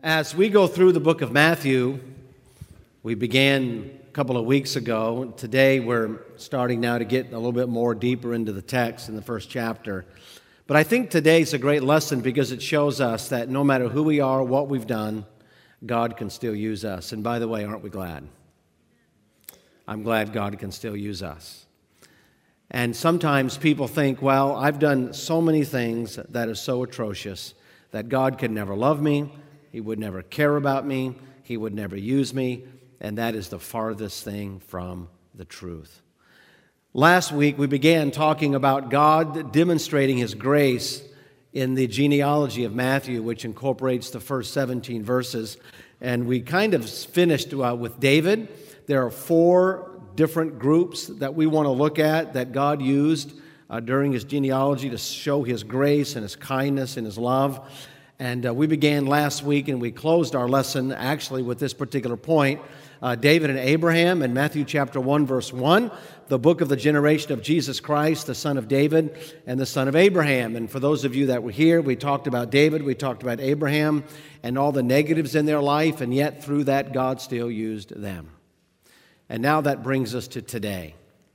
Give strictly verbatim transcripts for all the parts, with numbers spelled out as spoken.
As we go through the book of Matthew, we began a couple of weeks ago. Today we're starting now to get a little bit more deeper into the text in the first chapter. But I think today's a great lesson because it shows us that no matter who we are, what we've done, God can still use us. And by the way, aren't we glad? I'm glad God can still use us. And sometimes people think, well, I've done so many things that are so atrocious that God could never love me, He would never care about me, He would never use me, and that is the farthest thing from the truth. Last week we began talking about God demonstrating His grace in the genealogy of Matthew, which incorporates the first seventeen verses, and we kind of finished uh, with David. There are four different groups that we want to look at that God used uh, during His genealogy to show His grace and His kindness and His love. And uh, we began last week and we closed our lesson actually with this particular point. Uh, David and Abraham in Matthew chapter one, verse one, the book of the generation of Jesus Christ, the son of David and the son of Abraham. And for those of you that were here, we talked about David, we talked about Abraham and all the negatives in their life, and yet through that God still used them. And now that brings us to today.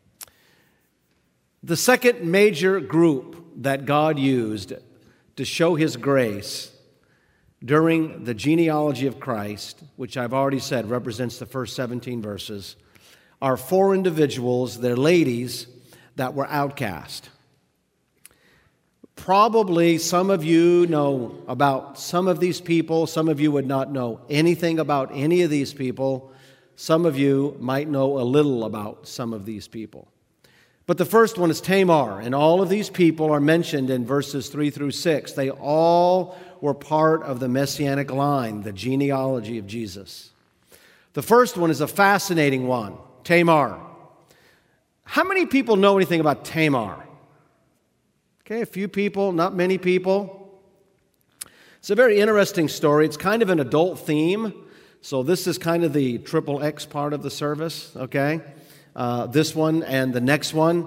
The second major group that God used to show His grace during the genealogy of Christ, which I've already said represents the first seventeen verses, are four individuals, they're ladies, that were outcast. Probably some of you know about some of these people. Some of you would not know anything about any of these people. Some of you might know a little about some of these people. But the first one is Tamar, and all of these people are mentioned in verses three through six. They all were part of the Messianic line, the genealogy of Jesus. The first one is a fascinating one, Tamar. How many people know anything about Tamar? Okay, a few people, not many people. It's a very interesting story. It's kind of an adult theme. So this is kind of the triple X part of the service, okay? Uh, this one and the next one.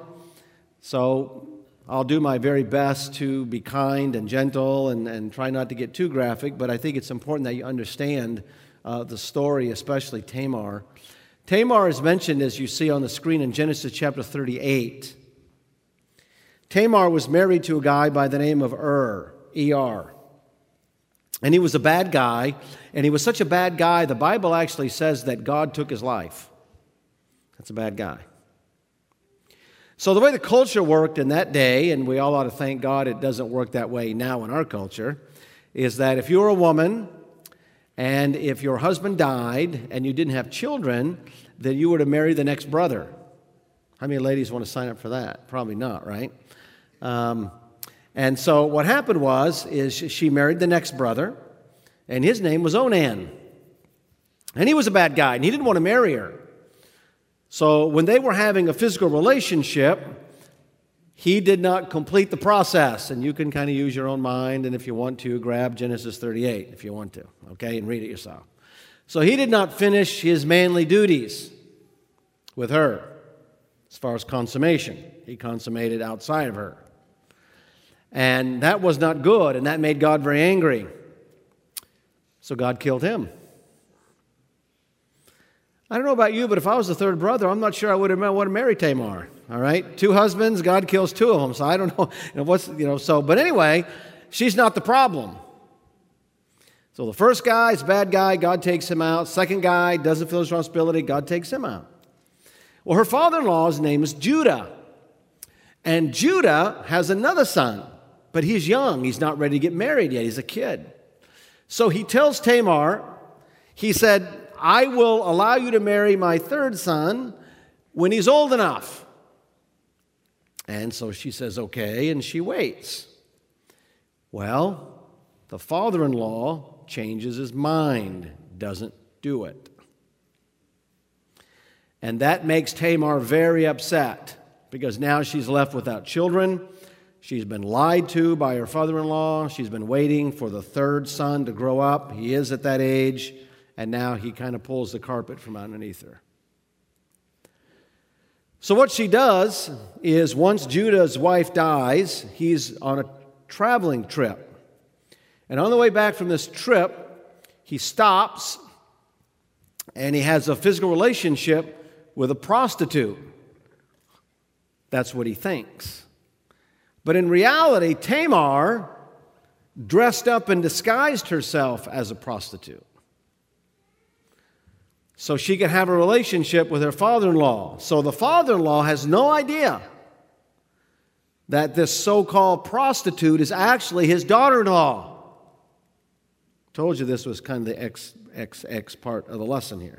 So I'll do my very best to be kind and gentle and, and try not to get too graphic, but I think it's important that you understand uh, the story, especially Tamar. Tamar is mentioned, as you see on the screen, in Genesis chapter thirty-eight. Tamar was married to a guy by the name of Ur, E R. And he was a bad guy, and he was such a bad guy, the Bible actually says that God took his life. That's a bad guy. So the way the culture worked in that day, and we all ought to thank God it doesn't work that way now in our culture, is that if you were a woman, and if your husband died, and you didn't have children, then you were to marry the next brother. How many ladies want to sign up for that? Probably not, right? Um... And so what happened was, is she married the next brother, and his name was Onan. And he was a bad guy, and he didn't want to marry her. So when they were having a physical relationship, he did not complete the process. And you can kind of use your own mind, and if you want to, grab Genesis thirty-eight, if you want to, okay, and read it yourself. So he did not finish his manly duties with her as far as consummation. He consummated outside of her. And that was not good, and that made God very angry. So God killed him. I don't know about you, but if I was the third brother, I'm not sure I would have wanted to marry Tamar. All right? Two husbands, God kills two of them. So I don't know, you know what's, you know, so, but anyway, she's not the problem. So the first guy is a bad guy, God takes him out. Second guy doesn't feel his responsibility, God takes him out. Well, her father-in-law's name is Judah. And Judah has another son. But he's young. He's not ready to get married yet. He's a kid. So he tells Tamar, he said, I will allow you to marry my third son when he's old enough. And so she says, okay, and she waits. Well, the father-in-law changes his mind, doesn't do it. And that makes Tamar very upset because now she's left without children. She's been lied to by her father-in-law. She's been waiting for the third son to grow up. He is at that age, and now he kind of pulls the carpet from underneath her. So what she does is once Judah's wife dies, he's on a traveling trip. And on the way back from this trip, he stops and he has a physical relationship with a prostitute. That's what he thinks. But in reality, Tamar dressed up and disguised herself as a prostitute so she could have a relationship with her father-in-law. So the father-in-law has no idea that this so-called prostitute is actually his daughter-in-law. Told you this was kind of the X, X, X part of the lesson here.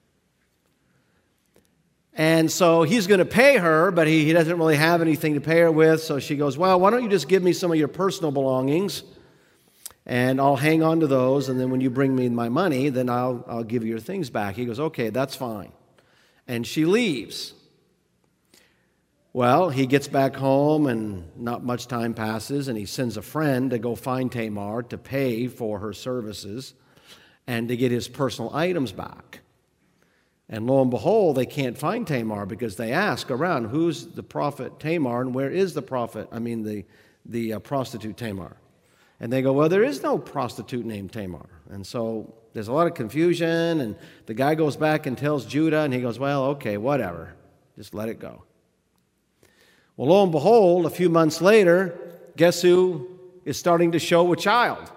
And so he's going to pay her, but he, he doesn't really have anything to pay her with. So she goes, well, why don't you just give me some of your personal belongings, and I'll hang on to those, and then when you bring me my money, then I'll, I'll give you your things back. He goes, okay, that's fine. And she leaves. Well, he gets back home, and not much time passes, and he sends a friend to go find Tamar to pay for her services and to get his personal items back. And lo and behold, they can't find Tamar because they ask around, who's the prophet Tamar, and where is the prophet, I mean the, the uh, prostitute Tamar? And they go, well, there is no prostitute named Tamar. And so there's a lot of confusion, and the guy goes back and tells Judah, and he goes, well, okay, whatever, just let it go. Well, lo and behold, a few months later, guess who is starting to show a child?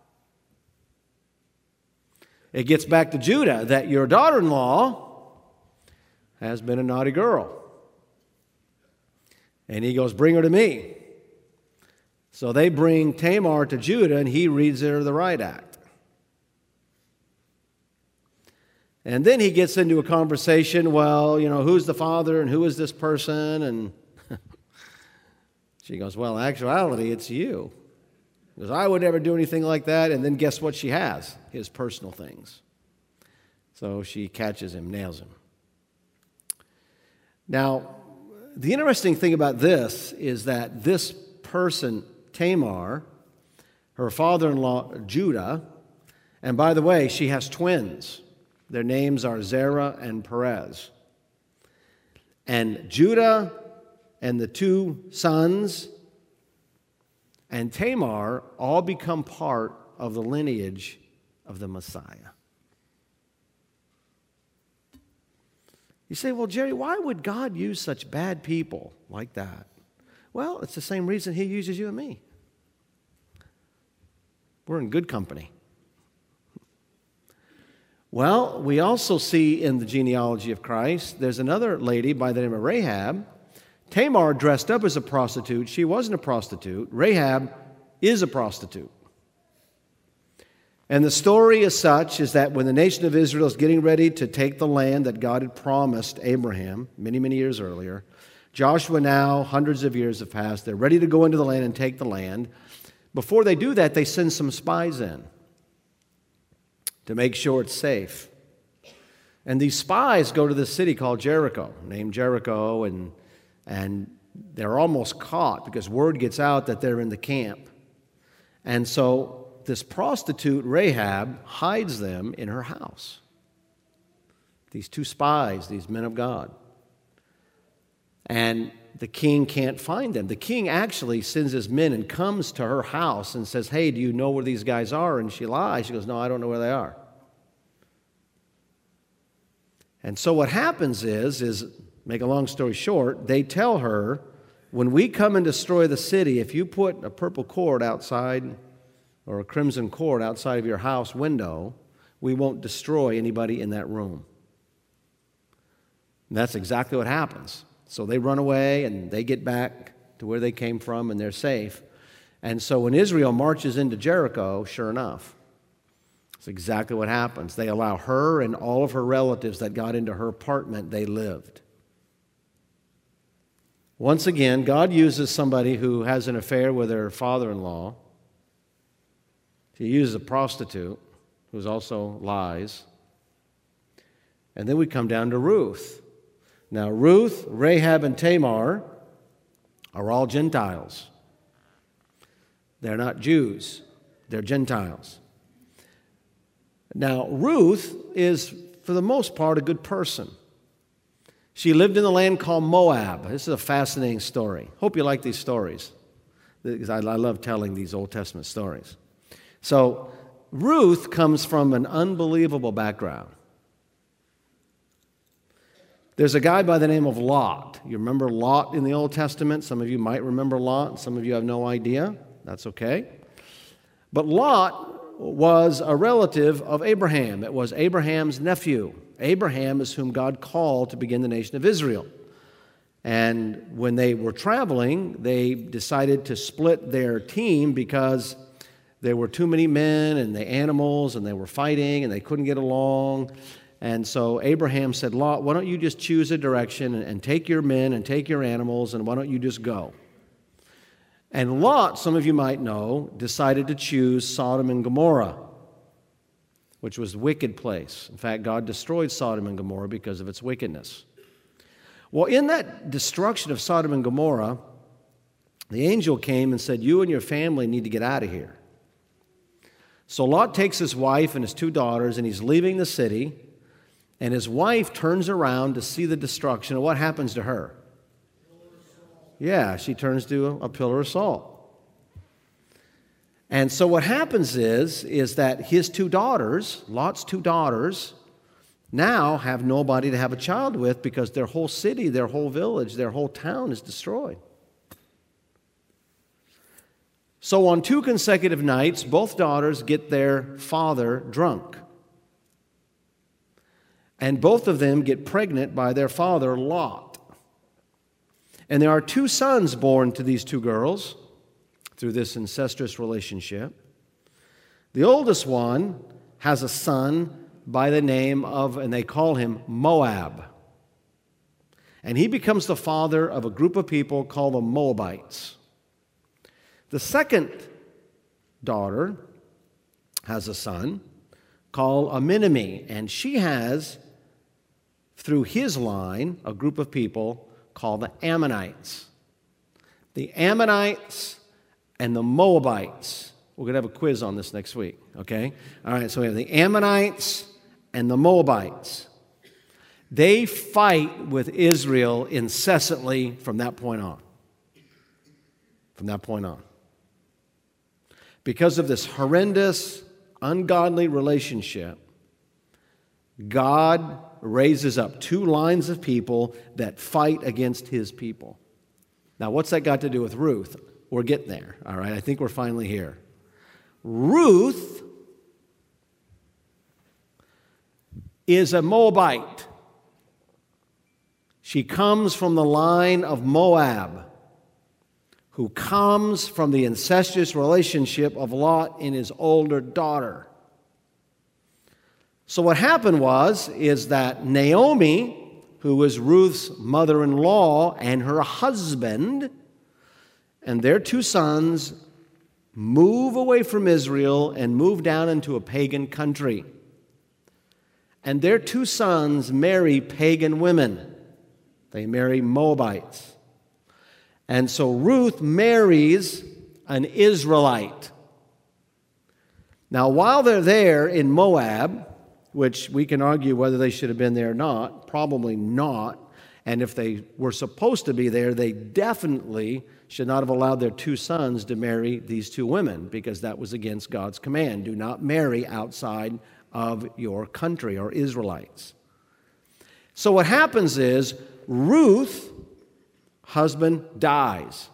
It gets back to Judah that your daughter-in-law has been a naughty girl. And he goes, bring her to me. So they bring Tamar to Judah, and he reads her the riot act. And then he gets into a conversation, well, you know, who's the father and who is this person? And she goes, well, in actuality, it's you. Because I would never do anything like that. And then guess what she has? His personal things. So she catches him, nails him. Now, the interesting thing about this is that this person, Tamar, her father-in-law, Judah, and by the way, she has twins. Their names are Zerah and Perez. And Judah and the two sons and Tamar all become part of the lineage of the Messiah. You say, well, Jerry, why would God use such bad people like that? Well, it's the same reason he uses you and me. We're in good company. Well, we also see in the genealogy of Christ, there's another lady by the name of Rahab. Tamar dressed up as a prostitute. She wasn't a prostitute. Rahab is a prostitute. And the story is such is that when the nation of Israel is getting ready to take the land that God had promised Abraham many, many years earlier, Joshua now, hundreds of years have passed, they're ready to go into the land and take the land. Before they do that, they send some spies in to make sure it's safe. And these spies go to this city called Jericho, named Jericho, and, and they're almost caught because word gets out that they're in the camp. And so this prostitute, Rahab, hides them in her house. These two spies, these men of God. And the king can't find them. The king actually sends his men and comes to her house and says, hey, do you know where these guys are? And she lies. She goes, no, I don't know where they are. And so what happens is, is, make a long story short, they tell her, when we come and destroy the city, if you put a purple cord outside or a crimson cord outside of your house window, we won't destroy anybody in that room. And that's exactly what happens. So they run away and they get back to where they came from and they're safe. And so when Israel marches into Jericho, sure enough, it's exactly what happens. They allow her and all of her relatives that got into her apartment, they lived. Once again, God uses somebody who has an affair with her father-in-law. He uses a prostitute who also lies. And then we come down to Ruth. Now, Ruth, Rahab, and Tamar are all Gentiles. They're not Jews. They're Gentiles. Now, Ruth is, for the most part, a good person. She lived in the land called Moab. This is a fascinating story. Hope you like these stories, because I, I love telling these Old Testament stories. So Ruth comes from an unbelievable background. There's a guy by the name of Lot. You remember Lot in the Old Testament? Some of you might remember Lot. Some of you have no idea. That's okay. But Lot was a relative of Abraham. It was Abraham's nephew. Abraham is whom God called to begin the nation of Israel. And when they were traveling, they decided to split their team because there were too many men and the animals, and they were fighting, and they couldn't get along. And so Abraham said, Lot, why don't you just choose a direction and, and take your men and take your animals, and why don't you just go? And Lot, some of you might know, decided to choose Sodom and Gomorrah, which was a wicked place. In fact, God destroyed Sodom and Gomorrah because of its wickedness. Well, in that destruction of Sodom and Gomorrah, the angel came and said, you and your family need to get out of here. So Lot takes his wife and his two daughters, and he's leaving the city. And his wife turns around to see the destruction, and what happens to her? Yeah, she turns to a pillar of salt. And so what happens is, is that his two daughters, Lot's two daughters, now have nobody to have a child with because their whole city, their whole village, their whole town is destroyed. So on two consecutive nights, both daughters get their father drunk. And both of them get pregnant by their father, Lot. And there are two sons born to these two girls through this incestuous relationship. The oldest one has a son by the name of, and they call him Moab. And he becomes the father of a group of people called the Moabites. The second daughter has a son called Aminami, and she has, through his line, a group of people called the Ammonites. The Ammonites and the Moabites. We're going to have a quiz on this next week, okay? All right, so we have the Ammonites and the Moabites. They fight with Israel incessantly from that point on. From that point on. Because of this horrendous, ungodly relationship, God raises up two lines of people that fight against his people. Now, what's that got to do with Ruth? We're getting there, all right? I think we're finally here. Ruth is a Moabite. She comes from the line of Moab, who comes from the incestuous relationship of Lot and his older daughter. So what happened was, is that Naomi, who was Ruth's mother-in-law, and her husband and their two sons move away from Israel and move down into a pagan country. And their two sons marry pagan women. They marry Moabites. And so Ruth marries an Israelite. Now, while they're there in Moab, which we can argue whether they should have been there or not, probably not. And if they were supposed to be there, they definitely should not have allowed their two sons to marry these two women, because that was against God's command. Do not marry outside of your country, or Israelites. So what happens is, Ruth, husband dies.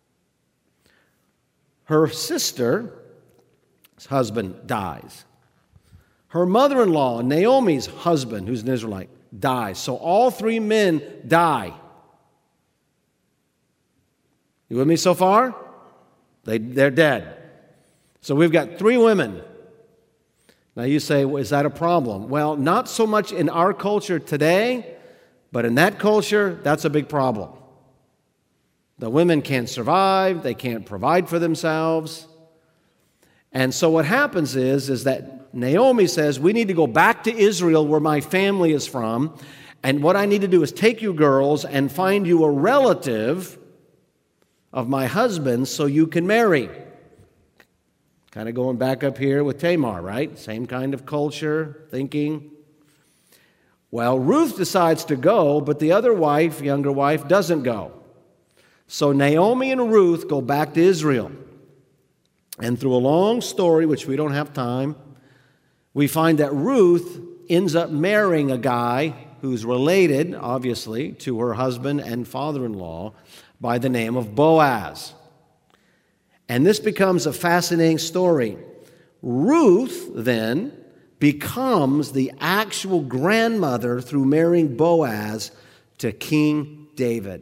Her sister's husband dies. Her mother-in-law, Naomi's husband, who's an Israelite, dies. So all three men die. You with me so far? They, they're dead. So we've got three women. Now you say, well, is that a problem? Well, not so much in our culture today, but in that culture, that's a big problem. The women can't survive. They can't provide for themselves. And so what happens is, is that Naomi says, we need to go back to Israel where my family is from, and what I need to do is take you girls and find you a relative of my husband so you can marry. Kind of going back up here with Tamar, right? Same kind of culture, thinking. Well, Ruth decides to go, but the other wife, younger wife, doesn't go. So Naomi and Ruth go back to Israel. And through a long story, which we don't have time, we find that Ruth ends up marrying a guy who's related, obviously, to her husband and father-in-law by the name of Boaz. And this becomes a fascinating story. Ruth, then, becomes the actual grandmother through marrying Boaz to King David.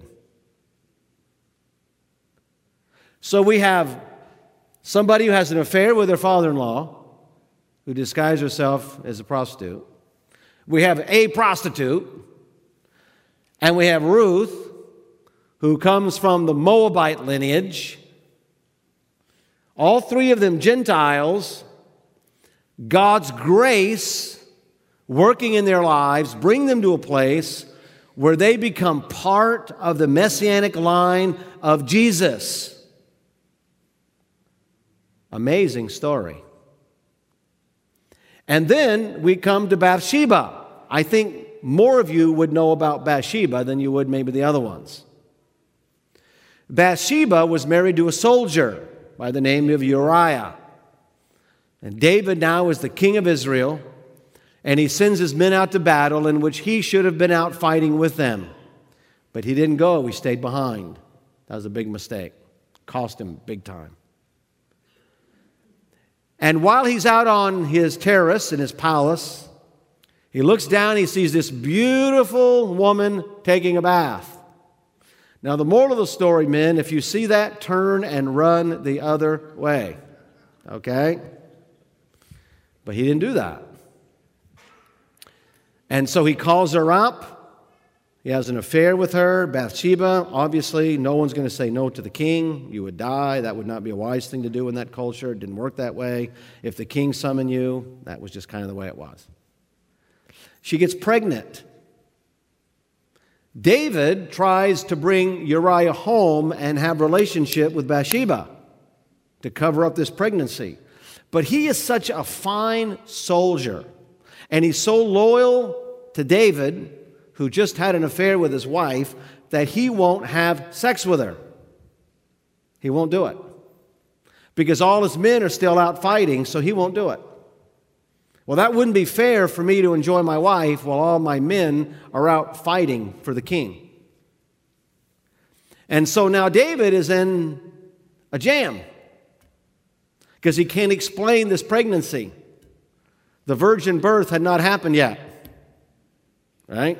So we have somebody who has an affair with her father-in-law, who disguised herself as a prostitute. We have a prostitute, and we have Ruth, who comes from the Moabite lineage. All three of them Gentiles. God's grace working in their lives, bring them to a place where they become part of the messianic line of Jesus. Amazing story. And then we come to Bathsheba. I think more of you would know about Bathsheba than you would maybe the other ones. Bathsheba was married to a soldier by the name of Uriah. And David now is the king of Israel, and he sends his men out to battle in which he should have been out fighting with them. But he didn't go, he stayed behind. That was a big mistake. Cost him big time. And while he's out on his terrace in his palace, he looks down, he sees this beautiful woman taking a bath. Now, the moral of the story, men, if you see that, turn and run the other way. Okay? But he didn't do that. And so he calls her up. He has an affair with her, Bathsheba. Obviously, no one's going to say no to the king. You would die. That would not be a wise thing to do in that culture. It didn't work that way. If the king summoned you, that was just kind of the way it was. She gets pregnant. David tries to bring Uriah home and have a relationship with Bathsheba to cover up this pregnancy. But he is such a fine soldier, and he's so loyal to David, who just had an affair with his wife, that he won't have sex with her. He won't do it. Because all his men are still out fighting, so he won't do it. Well, that wouldn't be fair for me to enjoy my wife while all my men are out fighting for the king. And so now David is in a jam because he can't explain this pregnancy. The virgin birth had not happened yet. Right?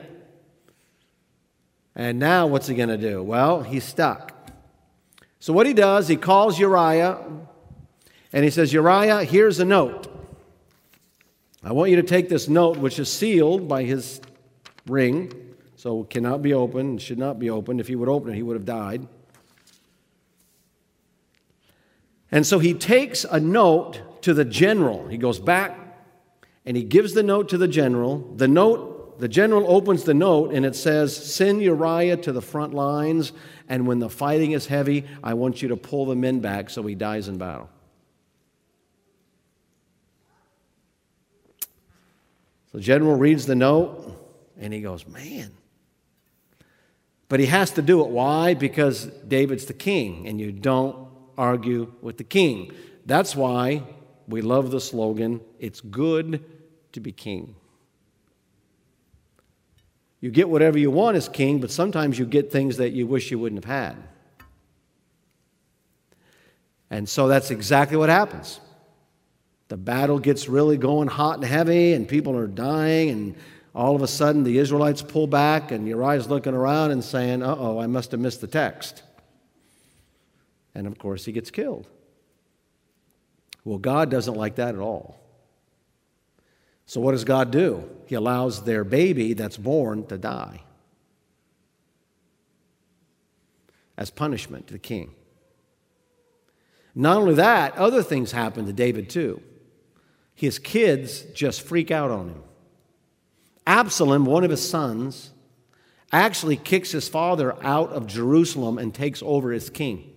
And now what's he going to do? Well, he's stuck. So what he does, he calls Uriah, and he says, Uriah, here's a note. I want you to take this note, which is sealed by his ring, so it cannot be opened, should not be opened. If he would open it, he would have died. And so he takes a note to the general. He goes back, and he gives the note to the general. The note The general opens the note, and it says, send Uriah to the front lines, and when the fighting is heavy, I want you to pull the men back so he dies in battle. So the general reads the note, and he goes, man. But he has to do it. Why? Because David's the king, and you don't argue with the king. That's why we love the slogan, it's good to be king. You get whatever you want as king, but sometimes you get things that you wish you wouldn't have had. And so that's exactly what happens. The battle gets really going hot and heavy, and people are dying, and all of a sudden the Israelites pull back, and Uriah's looking around and saying, uh-oh, I must have missed the text. And of course he gets killed. Well, God doesn't like that at all. So what does God do? He allows their baby that's born to die as punishment to the king. Not only that, other things happen to David too. His kids just freak out on him. Absalom, one of his sons, actually kicks his father out of Jerusalem and takes over as king.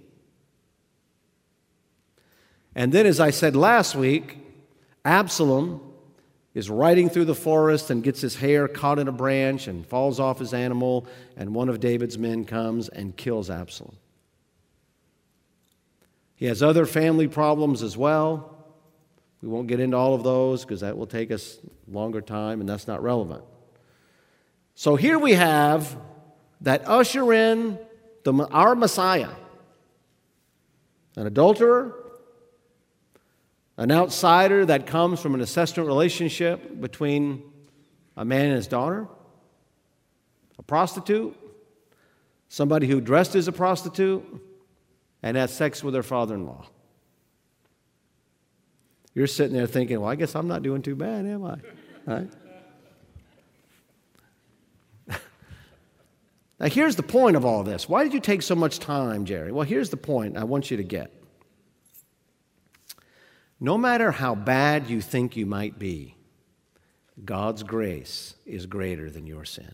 And then, as I said last week, Absalom is riding through the forest and gets his hair caught in a branch and falls off his animal, and one of David's men comes and kills Absalom. He has other family problems as well. We won't get into all of those because that will take us longer time, and that's not relevant. So here we have that usher in the, our Messiah, an adulterer, an outsider that comes from an incestuous relationship between a man and his daughter, a prostitute, somebody who dressed as a prostitute, and had sex with her father-in-law. You're sitting there thinking, well, I guess I'm not doing too bad, am I? Right? Now, here's the point of all this. Why did you take so much time, Jerry? Well, here's the point I want you to get. No matter how bad you think you might be, God's grace is greater than your sin.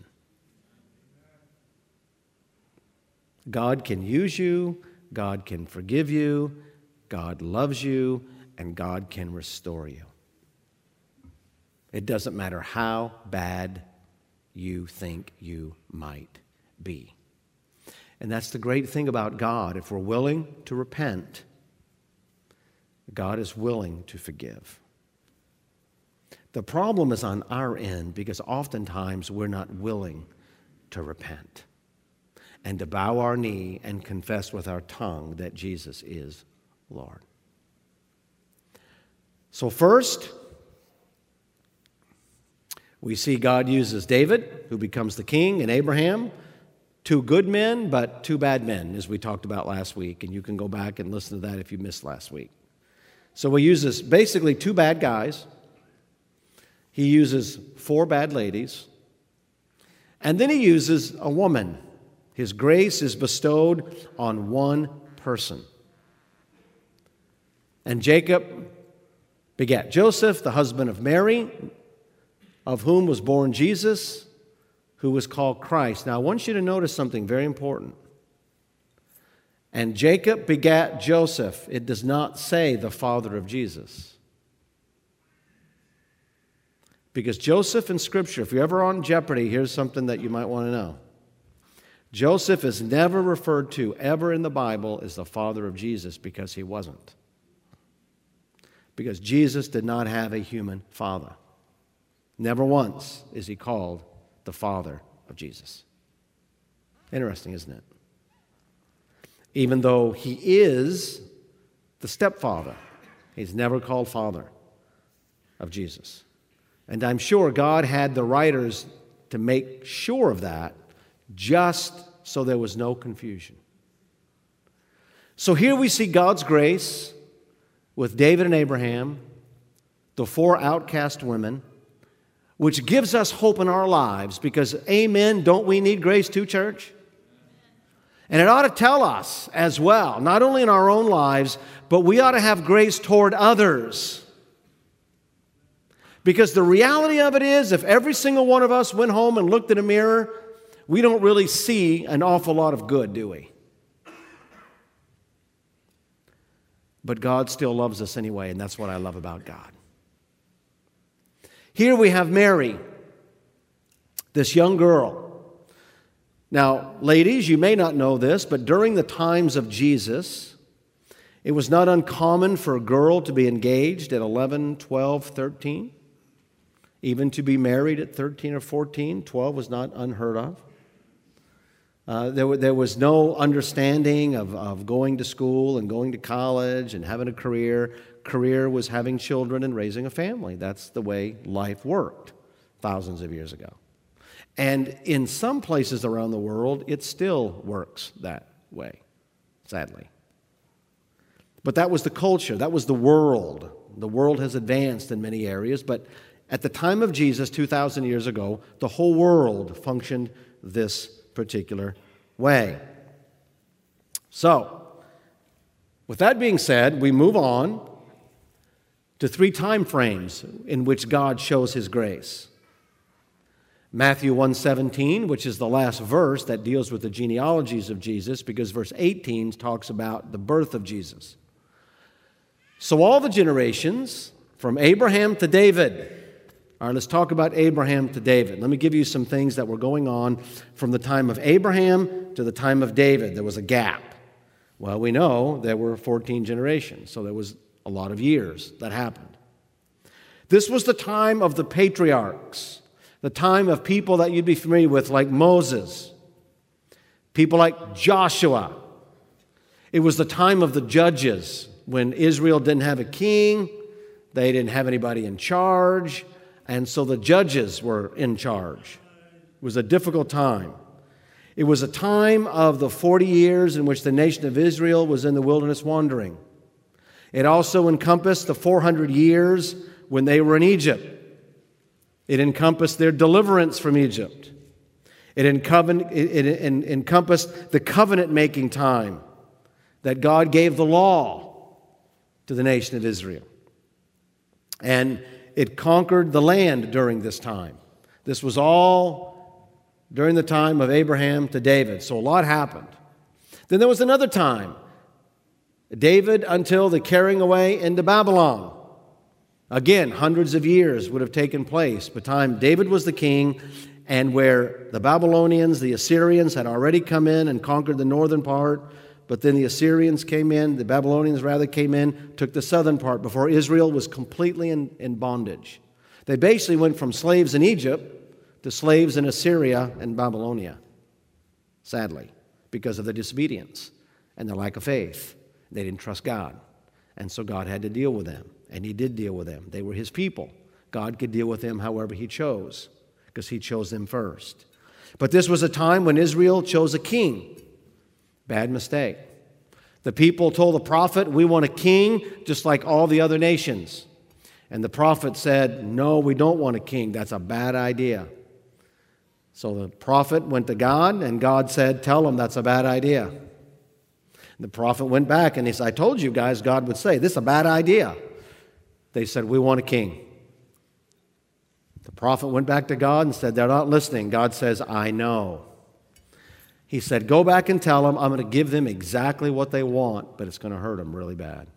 God can use you, God can forgive you, God loves you, and God can restore you. It doesn't matter how bad you think you might be. And that's the great thing about God. If we're willing to repent, God is willing to forgive. The problem is on our end because oftentimes we're not willing to repent and to bow our knee and confess with our tongue that Jesus is Lord. So first, we see God uses David, who becomes the king, and Abraham, two good men, but two bad men, as we talked about last week, and you can go back and listen to that if you missed last week. So he uses basically two bad guys. He uses four bad ladies. And then he uses a woman. His grace is bestowed on one person. And Jacob begat Joseph, the husband of Mary, of whom was born Jesus, who was called Christ. Now, I want you to notice something very important. And Jacob begat Joseph. It does not say the father of Jesus. Because Joseph in Scripture, if you're ever on Jeopardy, here's something that you might want to know. Joseph is never referred to ever in the Bible as the father of Jesus because he wasn't. Because Jesus did not have a human father. Never once is he called the father of Jesus. Interesting, isn't it? Even though he is the stepfather, he's never called father of Jesus. And I'm sure God had the writers to make sure of that just so there was no confusion. So here we see God's grace with David and Abraham, the four outcast women, which gives us hope in our lives because, amen, don't we need grace too, church? And it ought to tell us as well, not only in our own lives, but we ought to have grace toward others. Because the reality of it is, if every single one of us went home and looked in a mirror, we don't really see an awful lot of good, do we? But God still loves us anyway, and that's what I love about God. Here we have Mary, this young girl. Now, ladies, you may not know this, but during the times of Jesus, it was not uncommon for a girl to be engaged at eleven, twelve, thirteen. Even to be married at thirteen or fourteen, twelve was not unheard of. Uh, there, there was no understanding of, of going to school and going to college and having a career. Career was having children and raising a family. That's the way life worked thousands of years ago. And in some places around the world, it still works that way, sadly. But that was the culture. That was the world. The world has advanced in many areas, but at the time of Jesus, two thousand years ago, the whole world functioned this particular way. So, with that being said, we move on to three time frames in which God shows His grace. Matthew one seventeen, which is the last verse that deals with the genealogies of Jesus, because verse eighteen talks about the birth of Jesus. So all the generations, from Abraham to David. All right, let's talk about Abraham to David. Let me give you some things that were going on from the time of Abraham to the time of David. There was a gap. Well, we know there were fourteen generations, so there was a lot of years that happened. This was the time of the patriarchs, the time of people that you'd be familiar with, like Moses, people like Joshua. It was the time of the judges, when Israel didn't have a king, they didn't have anybody in charge, and so the judges were in charge. It was a difficult time. It was a time of the forty years in which the nation of Israel was in the wilderness wandering. It also encompassed the four hundred years when they were in Egypt. It encompassed their deliverance from Egypt. It, encompassed, it, it encompassed the covenant-making time that God gave the law to the nation of Israel. And it conquered the land during this time. This was all during the time of Abraham to David. So a lot happened. Then there was another time, David until the carrying away into Babylon. Again, hundreds of years would have taken place by the time David was the king, and where the Babylonians, the Assyrians, had already come in and conquered the northern part, but then the Assyrians came in, the Babylonians rather came in, took the southern part before Israel was completely in, in bondage. They basically went from slaves in Egypt to slaves in Assyria and Babylonia, sadly, because of their disobedience and their lack of faith. They didn't trust God, and so God had to deal with them, and He did deal with them. They were His people. God could deal with them however He chose, because He chose them first. But this was a time when Israel chose a king. Bad mistake. The people told the prophet, "We want a king just like all the other nations." And the prophet said, "No, we don't want a king. That's a bad idea." So the prophet went to God, and God said, "Tell him that's a bad idea." The prophet went back and he said, "I told you guys," God would say, "this is a bad idea." They said, "We want a king." The prophet went back to God and said, "They're not listening." God says, "I know." He said, "Go back and tell them I'm going to give them exactly what they want, but it's going to hurt them really bad."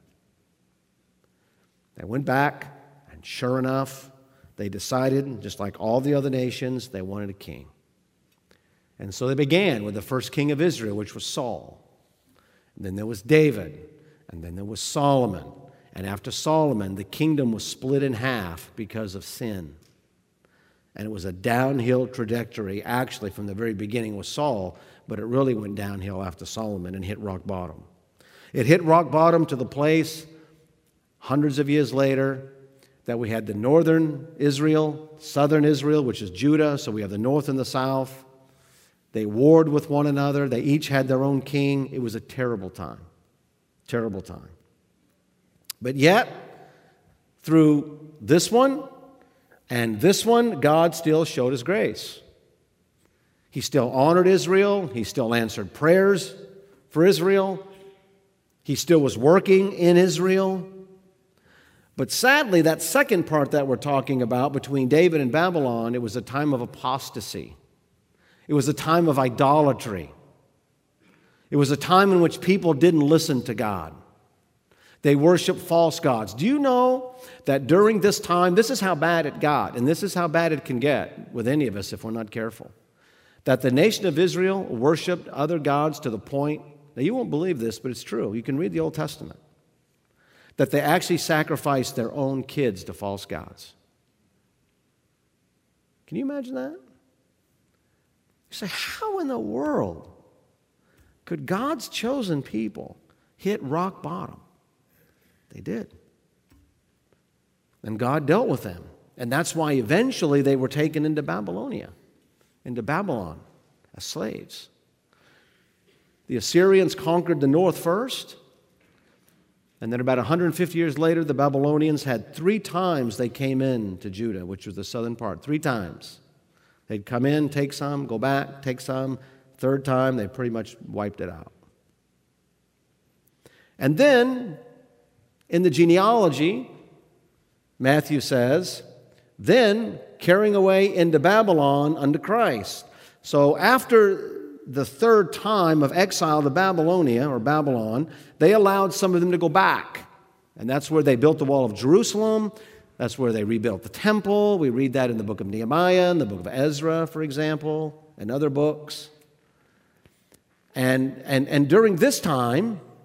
They went back, and sure enough, they decided, just like all the other nations, they wanted a king. And so they began with the first king of Israel, which was Saul. And then there was David, and then there was Solomon. And after Solomon, the kingdom was split in half because of sin. And it was a downhill trajectory, actually, from the very beginning with Saul, but it really went downhill after Solomon and hit rock bottom. It hit rock bottom to the place, hundreds of years later, that we had the northern Israel, southern Israel, which is Judah, so we have the north and the south. They warred with one another. They each had their own king. It was a terrible time, terrible time. But yet, through this one and this one, God still showed His grace. He still honored Israel. He still answered prayers for Israel. He still was working in Israel. But sadly, that second part that we're talking about between David and Babylon, it was a time of apostasy. It was a time of idolatry. It was a time in which people didn't listen to God. They worshiped false gods. Do you know that during this time, this is how bad it got, and this is how bad it can get with any of us if we're not careful, that the nation of Israel worshiped other gods to the point, now you won't believe this, but it's true. You can read the Old Testament. That they actually sacrificed their own kids to false gods. Can you imagine that? You say, how in the world could God's chosen people hit rock bottom? They did. And God dealt with them. And that's why eventually they were taken into Babylonia, into Babylon as slaves. The Assyrians conquered the north first. And then about one hundred fifty years later, the Babylonians had three times they came in to Judah, which was the southern part. Three times. They'd come in, take some, go back, take some. Third time, they pretty much wiped it out. And then, in the genealogy, Matthew says, then carrying away into Babylon unto Christ. So after the third time of exile to Babylonia, or Babylon, they allowed some of them to go back. And that's where they built the wall of Jerusalem. That's where they rebuilt the temple. We read that in the book of Nehemiah, in the book of Ezra, for example, and other books. And, and, and during this time,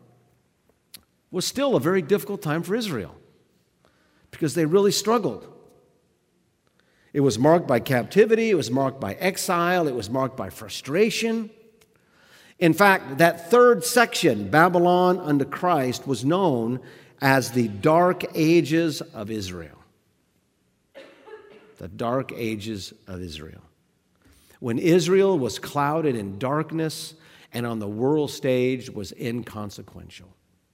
was still a very difficult time for Israel because they really struggled. It was marked by captivity, it was marked by exile, it was marked by frustration. In fact, that third section, Babylon unto Christ, was known as the Dark Ages of Israel. The Dark Ages of Israel. When Israel was clouded in darkness and on the world stage was inconsequential.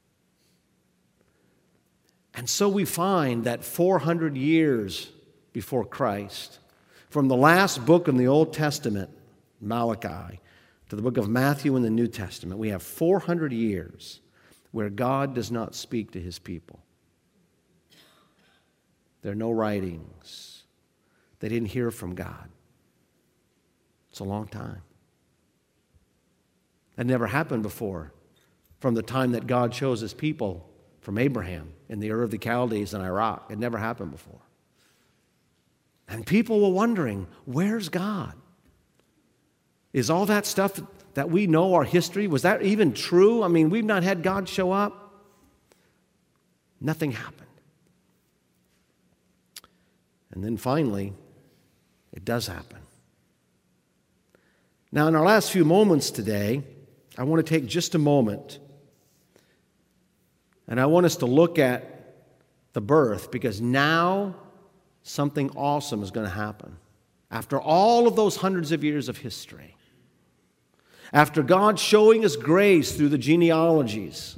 And so we find that four hundred years before Christ, from the last book in the Old Testament, Malachi, to the book of Matthew in the New Testament, we have four hundred years where God does not speak to his people. There are no writings. They didn't hear from God. It's a long time. That never happened before, from the time that God chose his people from Abraham in the Ur of the Chaldees in Iraq. It never happened before. And people were wondering, where's God? Is all that stuff that we know, our history, was that even true? I mean, we've not had God show up. Nothing happened. And then finally, it does happen. Now, in our last few moments today, I want to take just a moment, and I want us to look at the birth, because now something awesome is going to happen. After all of those hundreds of years of history, after God showing us grace through the genealogies,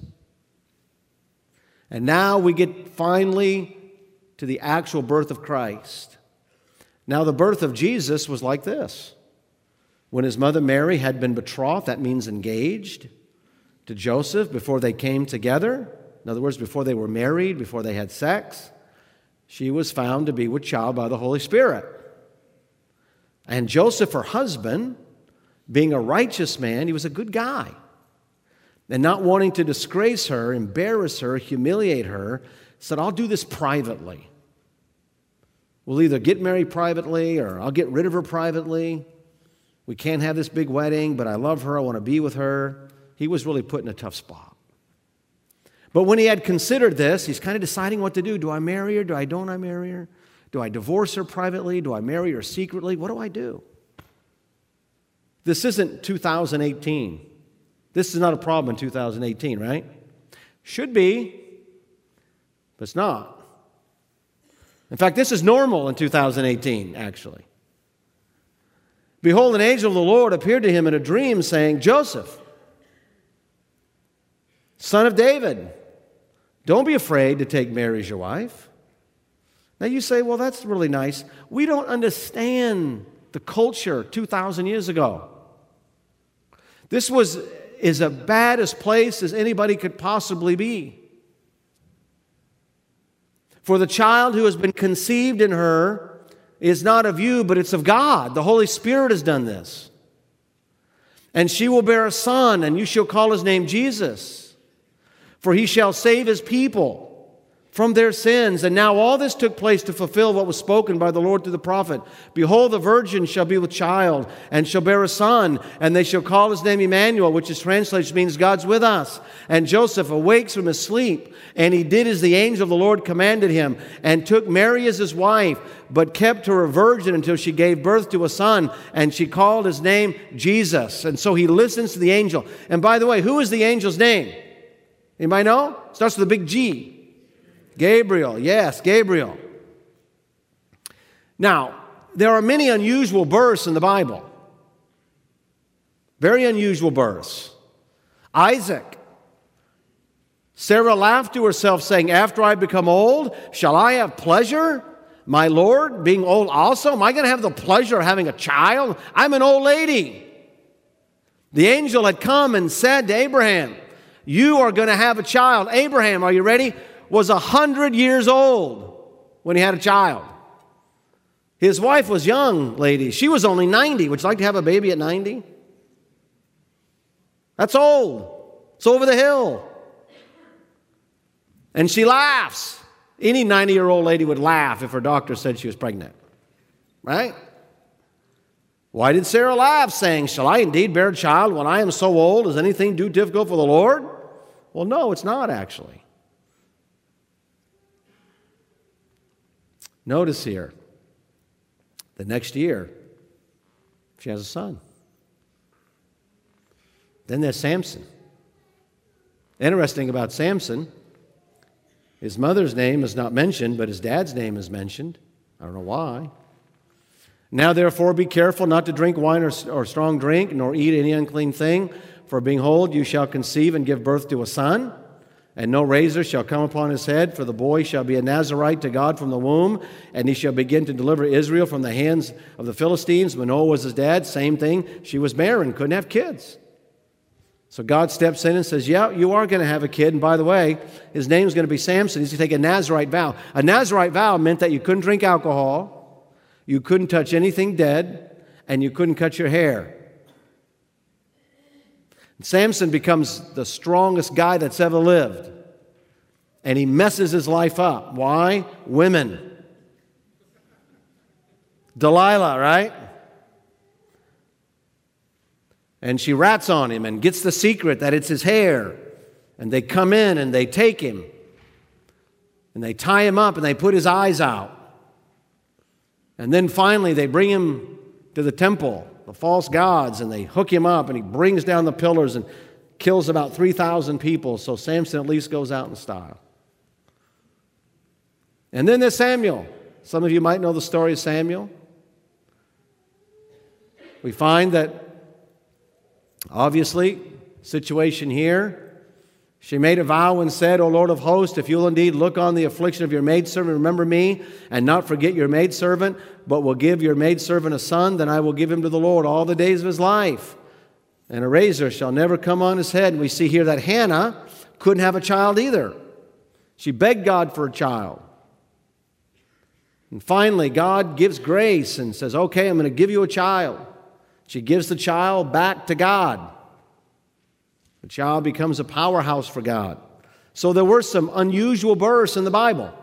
and now we get finally to the actual birth of Christ. Now, the birth of Jesus was like this. When his mother Mary had been betrothed, that means engaged, to Joseph before they came together, in other words, before they were married, before they had sex, she was found to be with child by the Holy Spirit. And Joseph, her husband, being a righteous man, he was a good guy. And not wanting to disgrace her, embarrass her, humiliate her, said, I'll do this privately. We'll either get married privately or I'll get rid of her privately. We can't have this big wedding, but I love her. I want to be with her. He was really put in a tough spot. But when he had considered this, he's kind of deciding what to do. Do I marry her? Do I don't I marry her? Do I divorce her privately? Do I marry her secretly? What do I do? This isn't two thousand eighteen. This is not a problem in two thousand eighteen, right? Should be, but it's not. In fact, this is normal in two thousand eighteen, actually. Behold, an angel of the Lord appeared to him in a dream, saying, Joseph, son of David, don't be afraid to take Mary as your wife. Now you say, well, that's really nice. We don't understand the culture two thousand years ago. This was as bad a place as anybody could possibly be. For the child who has been conceived in her is not of you, but it's of God. The Holy Spirit has done this. And she will bear a son, and you shall call his name Jesus. For he shall save his people from their sins. And now all this took place to fulfill what was spoken by the Lord through the prophet. Behold, the virgin shall be with child, and shall bear a son, and they shall call his name Emmanuel, which is translated means God's with us. And Joseph awakes from his sleep, and he did as the angel of the Lord commanded him, and took Mary as his wife, but kept her a virgin until she gave birth to a son, and she called his name Jesus. And so he listens to the angel. And by the way, who is the angel's name? Anybody know? It starts with a big G. Gabriel, yes, Gabriel. Now, there are many unusual births in the Bible. Very unusual births. Isaac. Sarah laughed to herself, saying, after I become old, shall I have pleasure? My Lord, being old also? Am I going to have the pleasure of having a child? I'm an old lady. The angel had come and said to Abraham, you are going to have a child. Abraham, are you ready? Was a hundred years old when he had a child. His wife was young, ladies. She was only ninety. Would you like to have a baby at ninety? That's old. It's over the hill. And she laughs. Any ninety-year-old lady would laugh if her doctor said she was pregnant. Right? Why did Sarah laugh, saying, shall I indeed bear a child when I am so old? Is anything too difficult for the Lord? Well, no, it's not actually. Notice here, the next year, she has a son. Then there's Samson. Interesting about Samson, his mother's name is not mentioned, but his dad's name is mentioned. I don't know why. Now, therefore, be careful not to drink wine or, or strong drink, nor eat any unclean thing. For behold, you shall conceive and give birth to a son, and no razor shall come upon his head, for the boy shall be a Nazarite to God from the womb, and he shall begin to deliver Israel from the hands of the Philistines. Manoah was his dad, same thing. She was barren, couldn't have kids. So God steps in and says, yeah, you are going to have a kid. And by the way, his name is going to be Samson. He's going to take a Nazarite vow. A Nazarite vow meant that you couldn't drink alcohol, you couldn't touch anything dead, and you couldn't cut your hair. Samson becomes the strongest guy that's ever lived. And he messes his life up. Why? Women. Delilah, right? And she rats on him and gets the secret that it's his hair. And they come in and they take him. And they tie him up and they put his eyes out. And then finally they bring him to the temple, the false gods, and they hook him up, and he brings down the pillars and kills about three thousand people. So Samson at least goes out in style. And then there's Samuel. Some of you might know the story of Samuel. We find that, obviously, situation here, she made a vow and said, O Lord of hosts, if you'll indeed look on the affliction of your maidservant, remember me, and not forget your maidservant, but will give your maidservant a son, then I will give him to the Lord all the days of his life. And a razor shall never come on his head. And we see here that Hannah couldn't have a child either. She begged God for a child. And finally, God gives grace and says, okay, I'm going to give you a child. She gives the child back to God. The child becomes a powerhouse for God. So there were some unusual births in the Bible.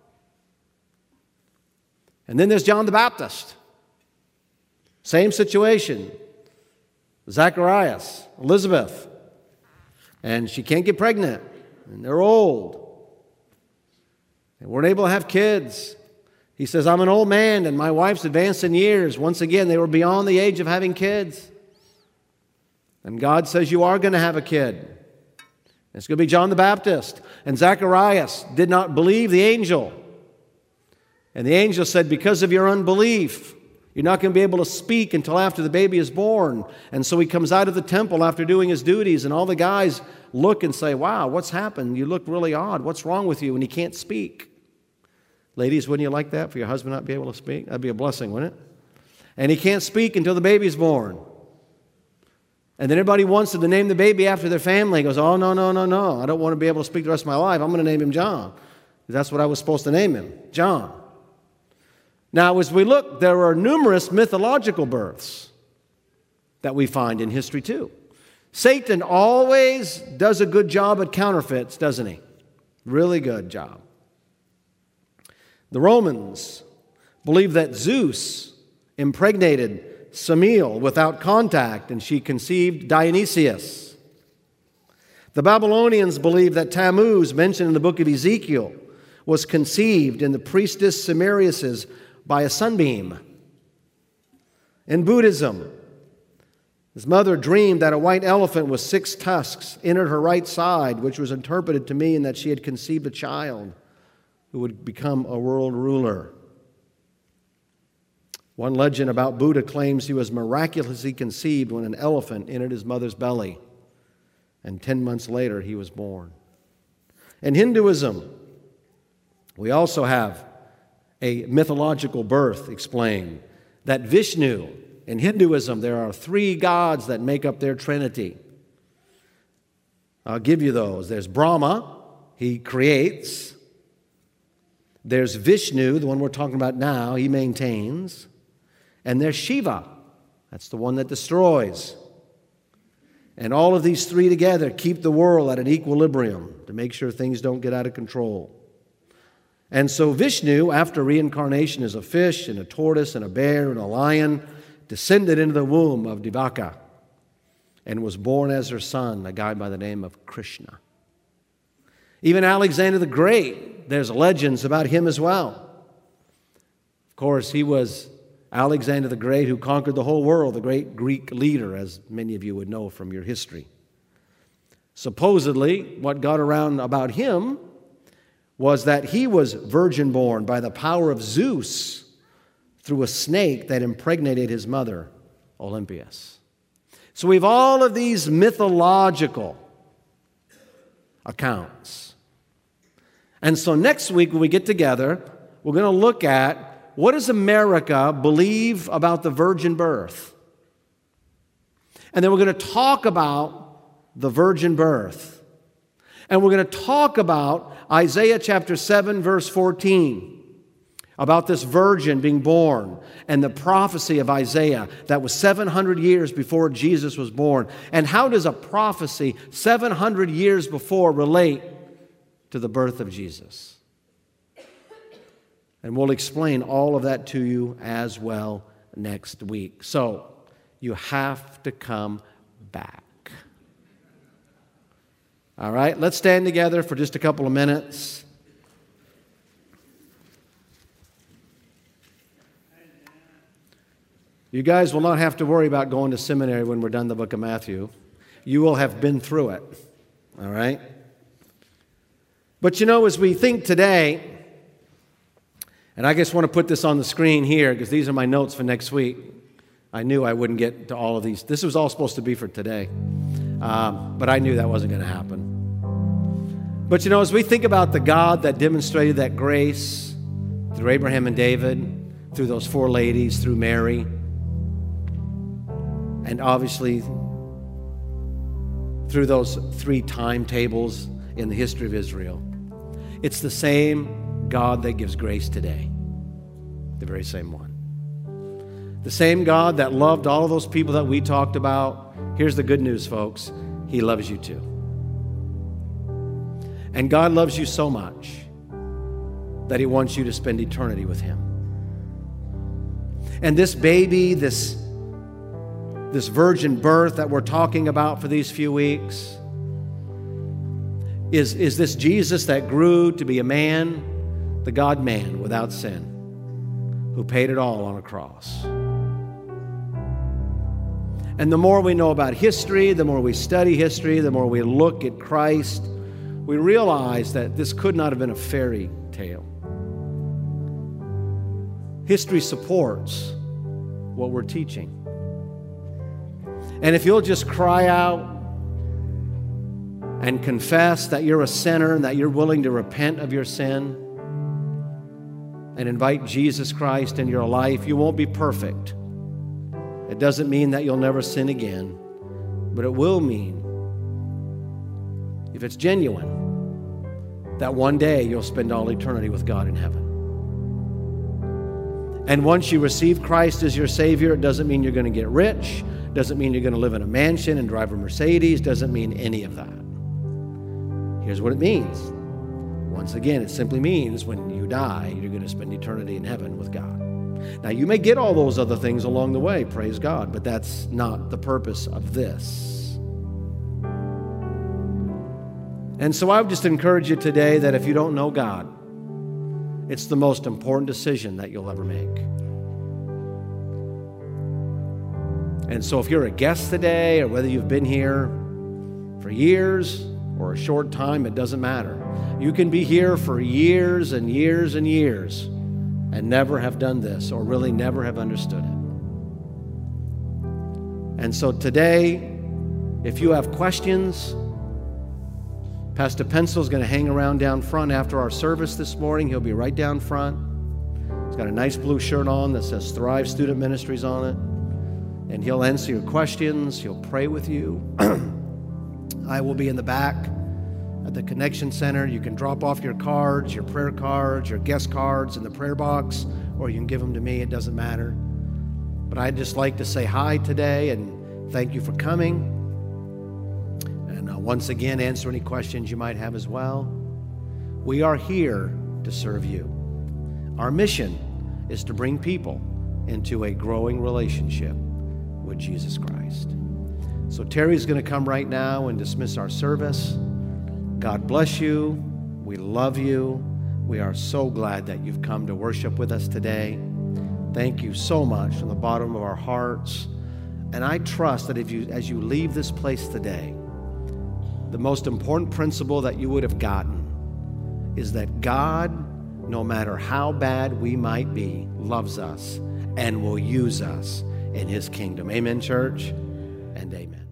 And then there's John the Baptist. Same situation. Zacharias, Elizabeth. And she can't get pregnant. And they're old. They weren't able to have kids. He says, I'm an old man and my wife's advanced in years. Once again, they were beyond the age of having kids. And God says, you are going to have a kid. It's going to be John the Baptist. And Zacharias did not believe the angel. And the angel said, because of your unbelief, you're not going to be able to speak until after the baby is born. And so he comes out of the temple after doing his duties, and all the guys look and say, wow, what's happened? You look really odd. What's wrong with you? And he can't speak. Ladies, wouldn't you like that for your husband not to be able to speak? That'd be a blessing, wouldn't it? And he can't speak until the baby's born. And then everybody wants to name the baby after their family. He goes, oh, no, no, no, no. I don't want to be able to speak the rest of my life. I'm going to name him John. That's what I was supposed to name him, John. Now, as we look, there are numerous mythological births that we find in history too. Satan always does a good job at counterfeits, doesn't he? Really good job. The Romans believed that Zeus impregnated Semele without contact, and she conceived Dionysius. The Babylonians believed that Tammuz, mentioned in the book of Ezekiel, was conceived in the priestess Semiramis by a sunbeam. In Buddhism, his mother dreamed that a white elephant with six tusks entered her right side, which was interpreted to mean that she had conceived a child who would become a world ruler. One legend about Buddha claims he was miraculously conceived when an elephant entered his mother's belly, and ten months later he was born. In Hinduism, we also have a mythological birth explained, that Vishnu, in Hinduism, there are three gods that make up their trinity. I'll give you those. There's Brahma, he creates. There's Vishnu, the one we're talking about now, he maintains. And there's Shiva, that's the one that destroys. And all of these three together keep the world at an equilibrium to make sure things don't get out of control. And so Vishnu, after reincarnation as a fish and a tortoise and a bear and a lion, descended into the womb of Devaka and was born as her son, a guy by the name of Krishna. Even Alexander the Great, there's legends about him as well. course, he was Alexander the Great, who conquered the whole world, the great Greek leader, as many of you would know from your history. Supposedly, what got around about him was that he was virgin-born by the power of Zeus through a snake that impregnated his mother, Olympias. So we have all of these mythological accounts. And so next week when we get together, we're going to look at what does America believe about the virgin birth? And then we're going to talk about the virgin birth. And we're going to talk about Isaiah chapter seven, verse fourteen, about this virgin being born and the prophecy of Isaiah that was seven hundred years before Jesus was born. And how does a prophecy seven hundred years before relate to the birth of Jesus? And we'll explain all of that to you as well next week. So you have to come back. All right, let's stand together for just a couple of minutes. You guys will not have to worry about going to seminary when we're done the book of Matthew. You will have been through it. All right? But you know, as we think today, and I just want to put this on the screen here because these are my notes for next week. I knew I wouldn't get to all of these. This was all supposed to be for today. Um, but I knew that wasn't going to happen. But you know, as we think about the God that demonstrated that grace through Abraham and David, through those four ladies, through Mary, and obviously through those three timetables in the history of Israel, it's the same God that gives grace today. The very same one. The same God that loved all of those people that we talked about. Here's the good news, folks. He loves you too. And God loves you so much that He wants you to spend eternity with Him. And this baby, this, this virgin birth that we're talking about for these few weeks, is, is this Jesus that grew to be a man, the God-man without sin, who paid it all on a cross. And the more we know about history, the more we study history, the more we look at Christ, we realize that this could not have been a fairy tale. History supports what we're teaching. And if you'll just cry out and confess that you're a sinner and that you're willing to repent of your sin and invite Jesus Christ in your life, you won't be perfect. It doesn't mean that you'll never sin again, but it will mean, if it's genuine, that one day you'll spend all eternity with God in heaven. And once you receive Christ as your Savior, it doesn't mean you're going to get rich, doesn't mean you're going to live in a mansion and drive a Mercedes, doesn't mean any of that. Here's what it means. Once again, it simply means when you die, you're going to spend eternity in heaven with God. Now, you may get all those other things along the way, praise God, but that's not the purpose of this. And so I would just encourage you today that if you don't know God, it's the most important decision that you'll ever make. And so if you're a guest today, or whether you've been here for years or a short time, it doesn't matter. You can be here for years and years and years and never have done this, or really never have understood it. And so today, if you have questions, Pastor Pencil's going to hang around down front after our service this morning. He'll be right down front. He's got a nice blue shirt on that says Thrive Student Ministries on it. And he'll answer your questions. He'll pray with you. I will be in the back at the Connection Center. You can drop off your cards, your prayer cards, your guest cards in the prayer box, or you can give them to me. It doesn't matter. But I'd just like to say hi today and thank you for coming. And uh, once again, answer any questions you might have as well. We are here to serve you. Our mission is to bring people into a growing relationship with Jesus Christ. So Terry's going to come right now and dismiss our service. God bless you. We love you. We are so glad that you've come to worship with us today. Thank you so much from the bottom of our hearts. And I trust that if you, as you leave this place today, the most important principle that you would have gotten is that God, no matter how bad we might be, loves us and will use us in His kingdom. Amen, church, and amen.